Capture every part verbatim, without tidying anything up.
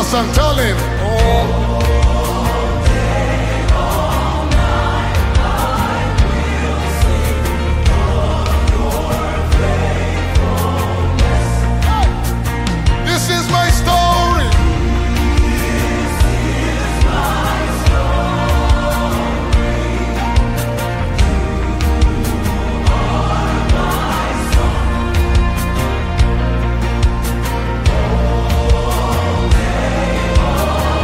song, tell him. Oh. This is my story. This is my story. You are my song. All day, all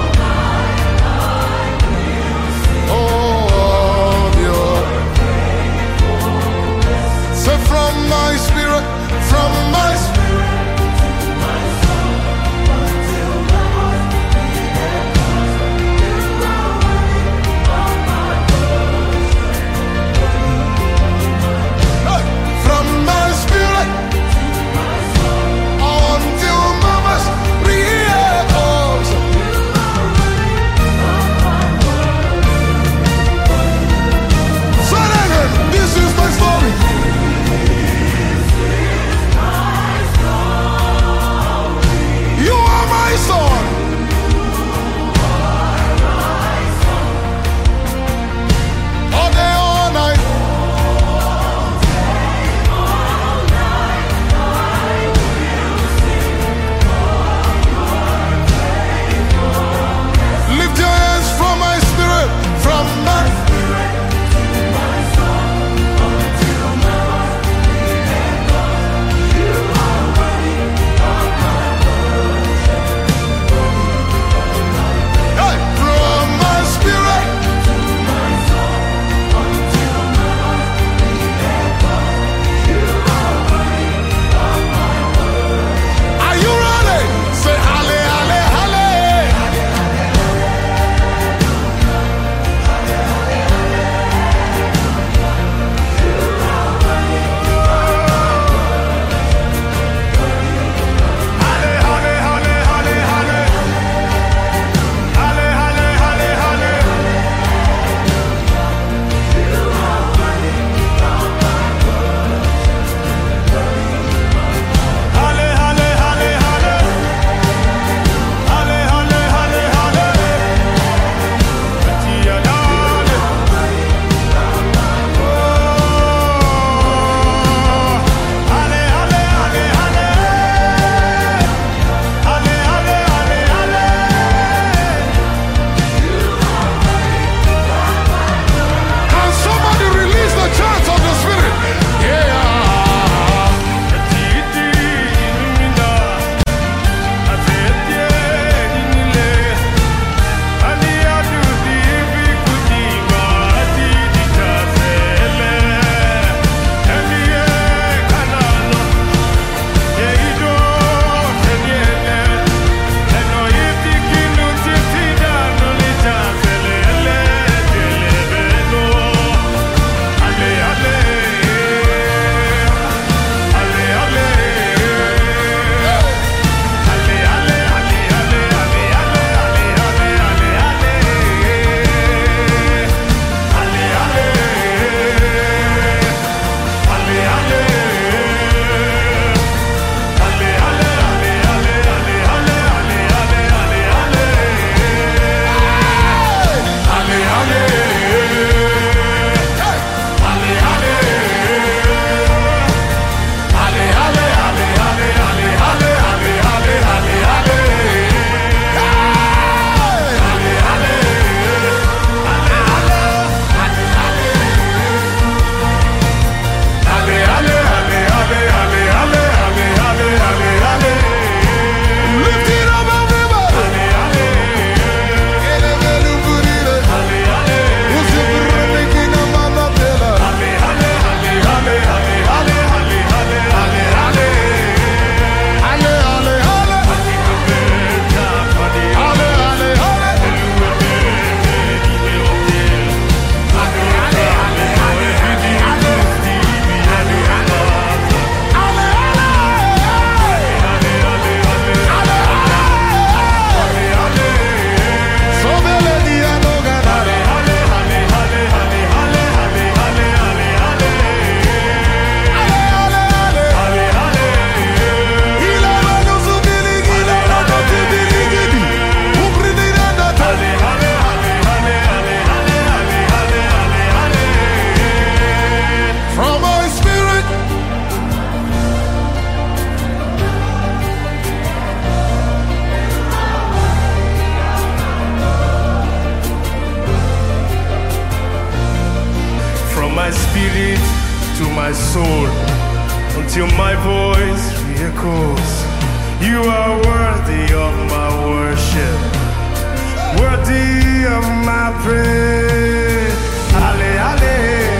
into my soul until my voice re-echoes. You are worthy of my worship, worthy of my praise. Ale, ale,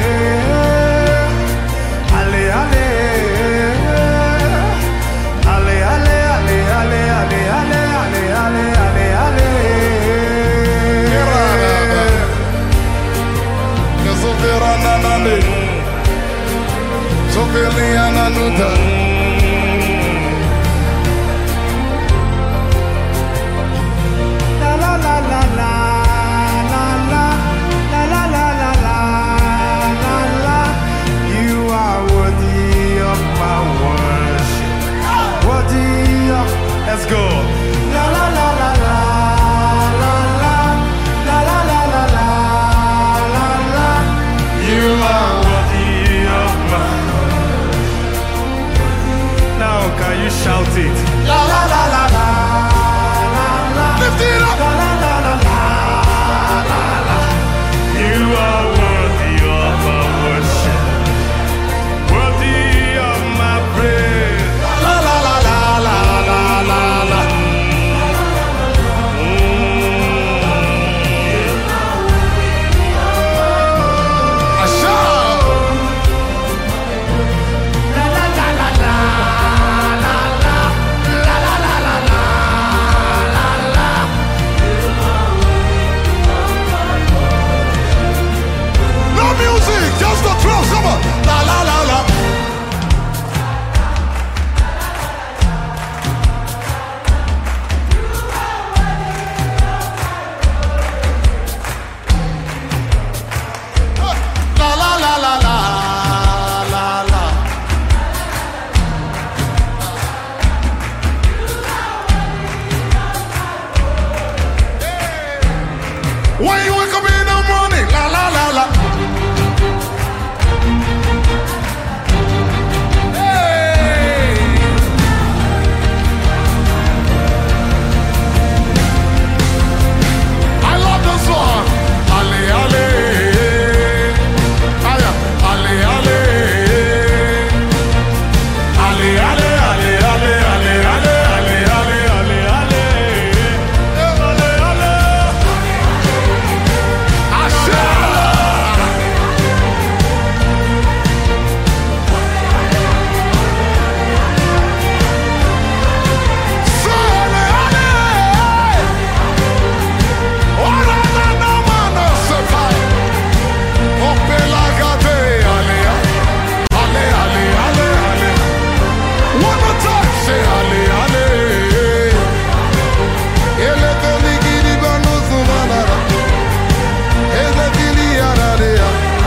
ale, ale, ale, ale, ale, ale, ale, ale, ale, ale, ale. Soverananale, Soveliananuta. La la la la la la la la la la la la la. You are worthy of my worship, worthy of. Let's go. La la la la la la la la la la la la la. You are worthy of my. Now can you shout it? La la la la la la la. Lift it up. La la la la la la la. You are worthy of my worship, worthy of my praise. La la la la la la la la. I shout. La la la la la la la la la la la la la. No music, just the drums. Come on. La la la la. La la la la la la la. When you wake up in the morning, la la la la. Hey. I love this one. Ale ale. Aya. Ale ale. Ale ale ale ale ale ale ale ale ale ale. Ale ale. Asha. Sale ale. Ora na na mano se fai. Opela gate ale ale ale ale ale. One more time, say ale ale. Ele teli gidi bano sumanara. Ele tili ararea.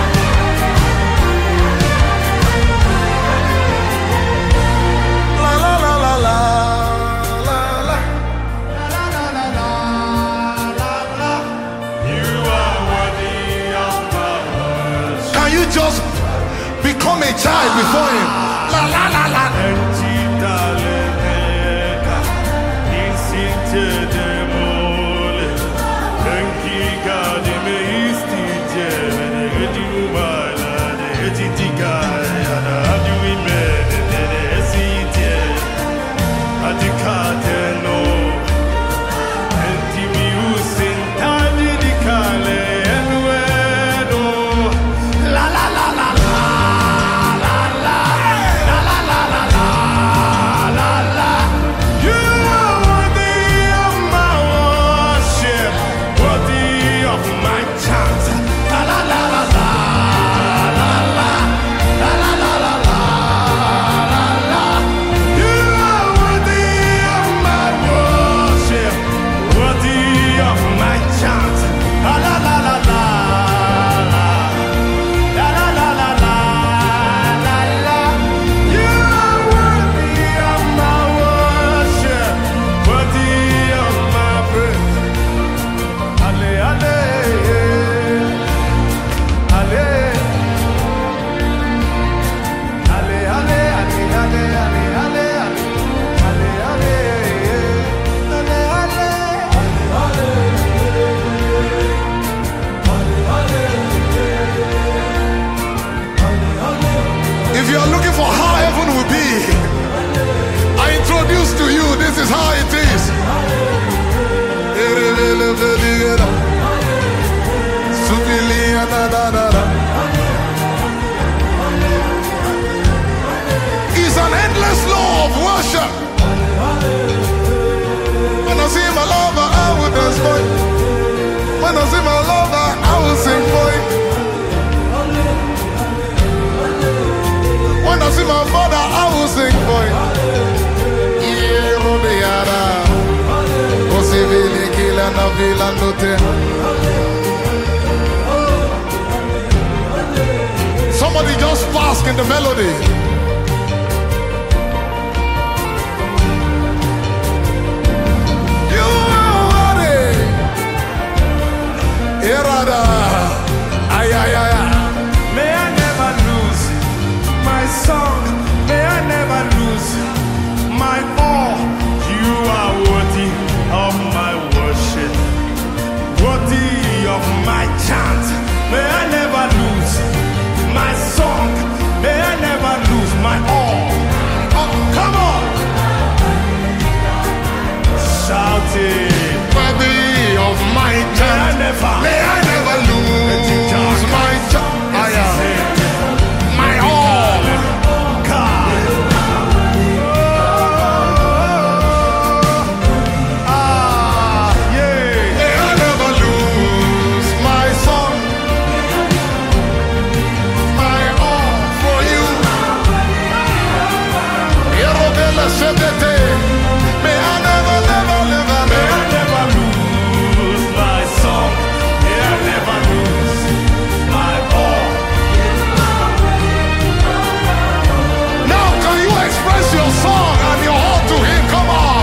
La la la la la la la. La la la la la la. You are worthy of my worship. Can you just become a child before him? La la la la. La la la la la la la la la la la la la. da, da, da, da. It's an endless law of worship. When I see my lover, I will dance for it. When I see my lover, I will sing for it. When I see my father, I will sing for it. Yeah, oh, the yada. Possibly kill and a villa note. Somebody just bask in the melody. You are worthy. Irada. Ay, ay, ay, ay. May I never lose my song. May I never lose my all. You are worthy of my worship, worthy of my chant. May I never lose my song. May I never lose my all. Oh, come on. Shout it. Worthy of my chant. May I never, May I never lose my chant. My all. God. Ah, yeah. May I never lose my song. My all for you. Yerobele Sebete. May I never, never, never, May I never. never lose my song. May I never lose my all. Now can you express your song and your heart to him? Come on.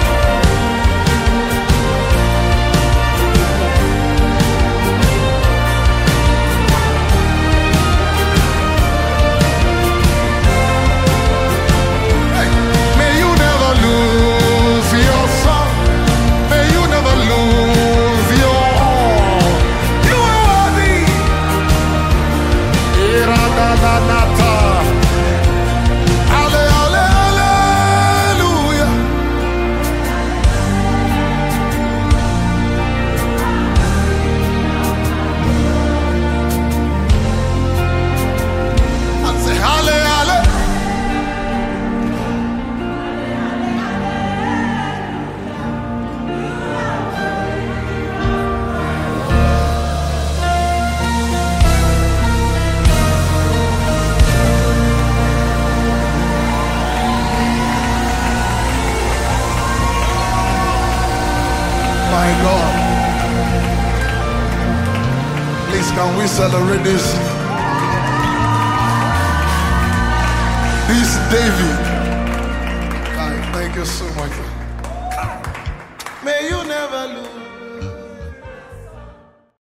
Hey, may you never lose your song. May you never lose your all. You are worthy. Ira-da-da-da-ta. Ale, ale, hallelujah. I say, ale, ale. My God. Please, can we celebrate this? This David. God, thank you so much. May you never lose.